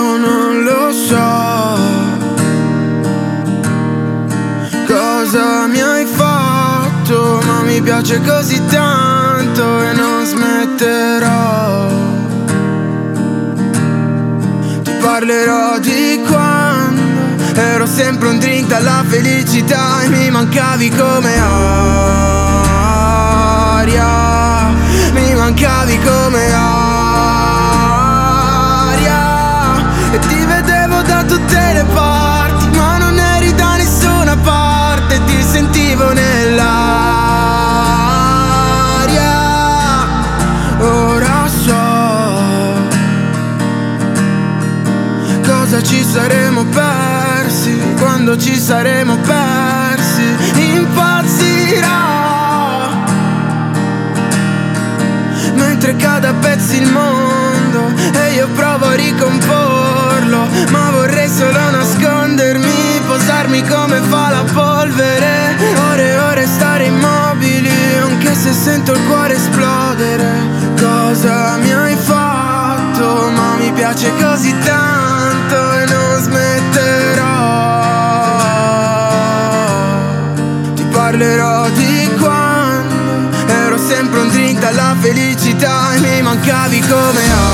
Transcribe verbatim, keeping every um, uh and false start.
non lo so cosa mi hai fatto, ma mi piace così tanto e non smetterò. Ti parlerò di quando ero sempre un drink dalla felicità e mi mancavi come aria, mi mancavi come aria. E ti vedevo da tutte le parti, ma non eri da nessuna parte, ti sentivo nell'aria. Ora so cosa ci saremo persi, quando ci saremo persi. Impazzirò mentre cade a pezzi il mondo e io provo a ricomporlo, ma vorrei solo nascondermi, posarmi come fa la polvere, ore e ore stare immobili, anche se sento il cuore esplodere. Cosa mi hai fatto, ma mi piace così tanto e non smetterò. Ti parlerò di quando ero sempre un drink dalla felicità e mi mancavi come